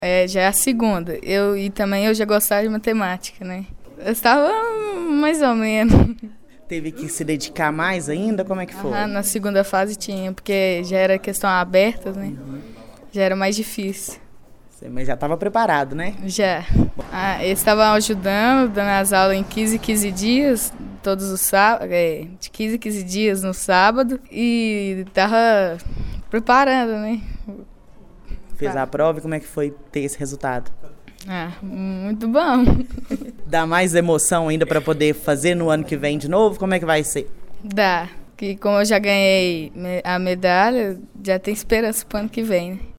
Já é a segunda. E também eu já gostava de matemática, né? Eu estava mais ou menos. Teve que se dedicar mais ainda? Como é que foi? Na segunda fase tinha, porque já era questão aberta, né? Já era mais difícil. Mas já estava preparado, né? Já. Eles estavam ajudando, dando as aulas em 15 dias, todos os sábados, de 15 dias no sábado, e tava preparando, né? Fez a prova e como é que foi ter esse resultado? Muito bom. Dá mais emoção ainda para poder fazer no ano que vem de novo? Como é que vai ser? Dá. Que como eu já ganhei a medalha, já tem esperança pro ano que vem, né?